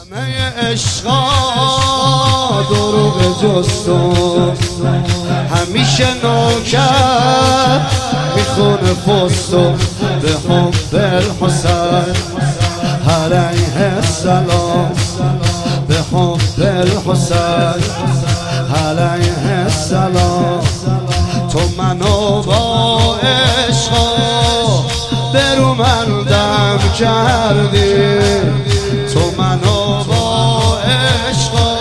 همه عشقا دروغ جستو همیشه نوکر میخونه پستو به حب الحسین علیه السلام به حب الحسین علیه السلام تو منو با عشقا برومندم کردی تو منو با عشقا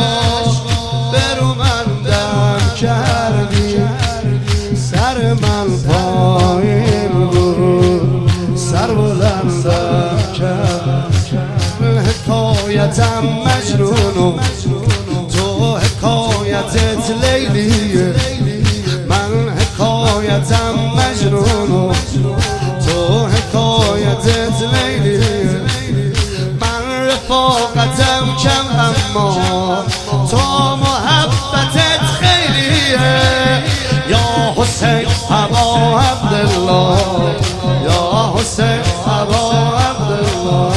برومندم کردی سر من پایین بود سر بلندم کرد حکایتم مجنونو تو حکایتت لیلیه من حکایتم مجنونو تو حکایتت لیلیه من رفاقتم کم اما تو محبتت خیلیه یا حسین ابا عبدالله یا حسین ابا عبدالله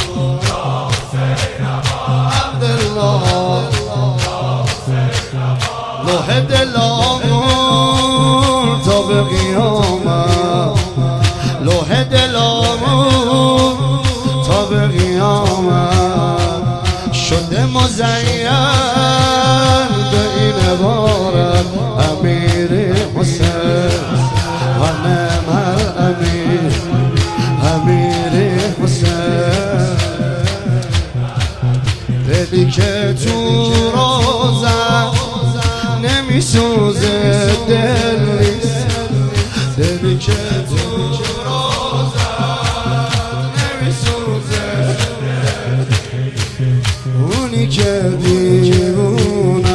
لوح دلامون تا به قیامت لوح دلامون تا به قیامت شده مزین به این عبارت امیر حسین و نعم الامیر امیر حسین دلی که تو روزم نمیسوزه دل نیست دلی که تو روزم نمیسوزه اونی که دیوونت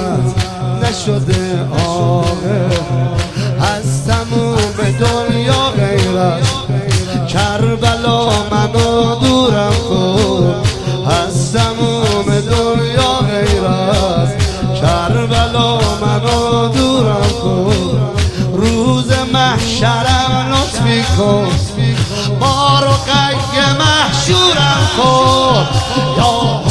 نشده آقه از تموم دنیا غیرش کربلا منو دورم کن از تموم دنیا غیرش کربلا منو دورم کن روز محشرم لطفی کن بارو قیه محشورم کن یا